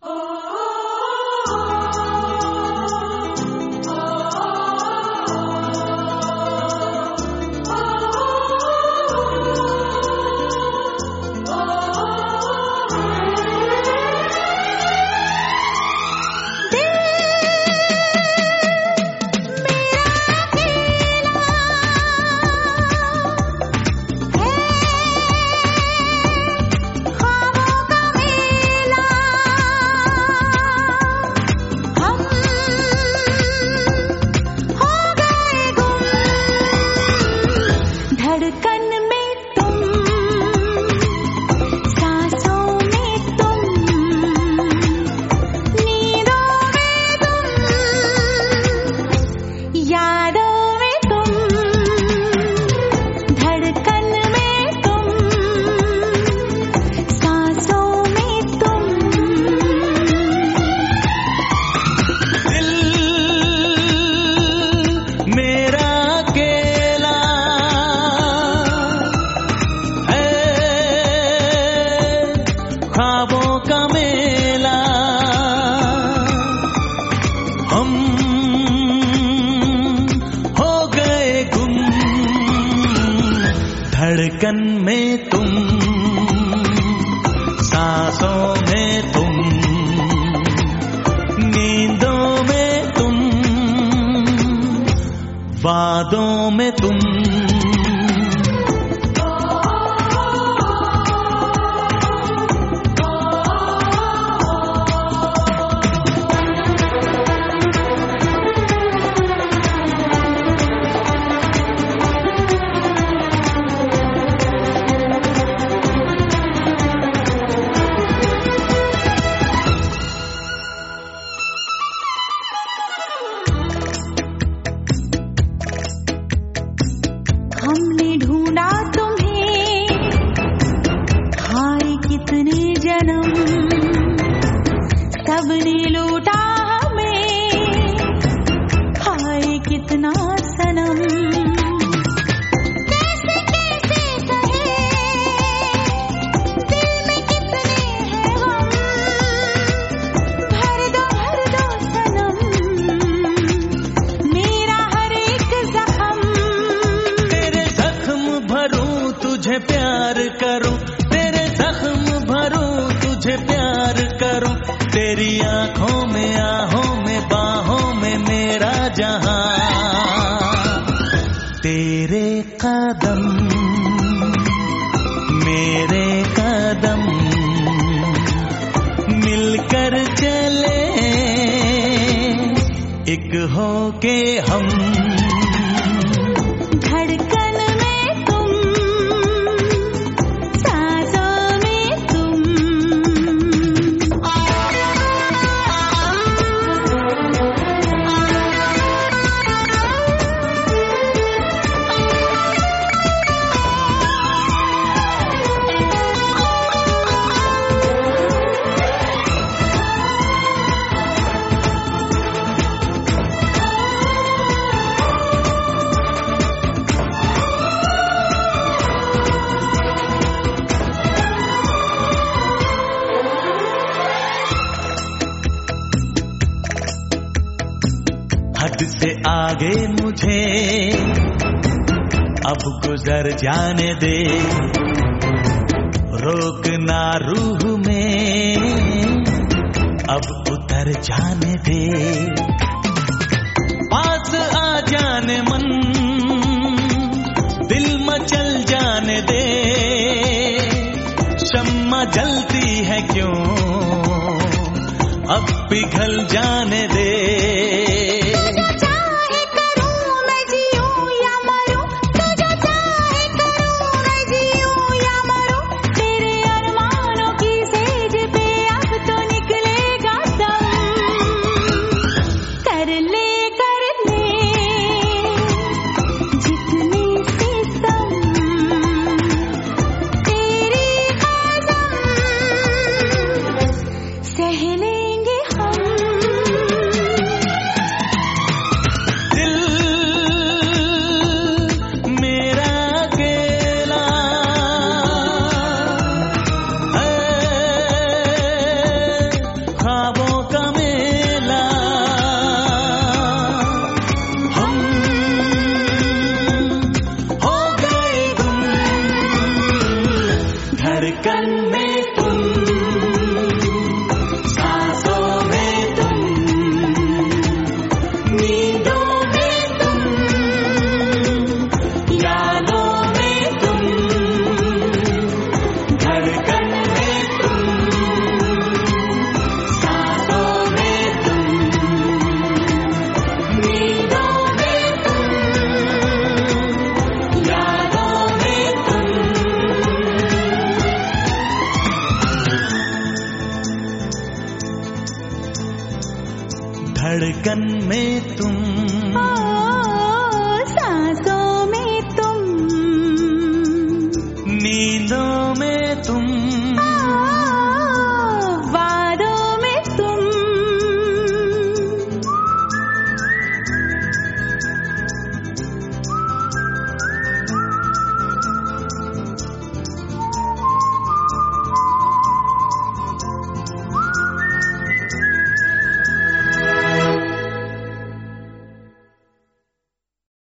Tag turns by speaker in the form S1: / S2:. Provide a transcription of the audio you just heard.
S1: धड़कन में तुम, सांसों में तुम, नींदों में तुम, वादों में तुम।
S2: हमने ढूंढा तुम्हें, हाय कितने जन्म, सबने लूटा हमें, हाय कितना सनम। कैसे कैसे सहे, दिल में कितने हैं गम, भर दो सनम, मेरा हर एक जख्म।
S1: तुझे प्यार करूं, तेरे जख्म भरूं, तुझे प्यार करूं, तेरी आंखों में आहों में बाहों में मेरा जहां, तेरे कदम मेरे कदम मिलकर चले एक होके हम। हद से आगे मुझे अब गुजर जाने दे, रोक ना रूह में अब उतर जाने दे, पास आ जाने मन दिल मचल जाने दे, शम्मा जलती है क्यों अब पिघल जाने दे। में तुम, सांसों में तुम, नींदों में तुम, यादों में तुम, धड़कन में तुम, सांसों में तुम, नींदों में तुम, यादों में तुम। धड़कन में तुम,
S2: ओ सांसों में तुम,
S1: नींदों